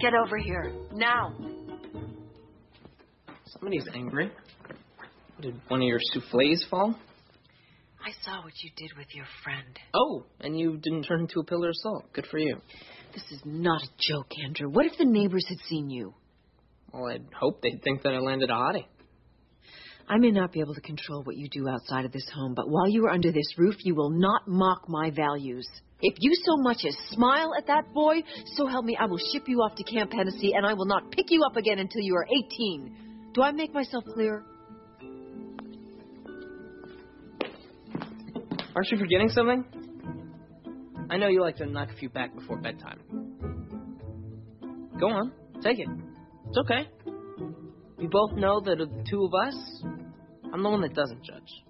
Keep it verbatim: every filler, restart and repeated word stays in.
Get over here. Now. Somebody's angry. Did one of your souffles fall? I saw what you did with your friend. Oh, and you didn't turn into a pillar of salt. Good for you. This is not a joke, Andrew. What if the neighbors had seen you? Well, I'd hope they'd think that I landed a hottie. I may not be able to control what you do outside of this home, but while you are under this roof, you will not mock my values. If you so much as smile at that boy, so help me, I will ship you off to Camp Hennessy, and I will not pick you up again until you are eighteen. Do I make myself clear? Aren't you forgetting something? I know you like to knock a few back before bedtime. Go on, take it. It's okay. We both know that of the two of us, I'm the one that doesn't judge.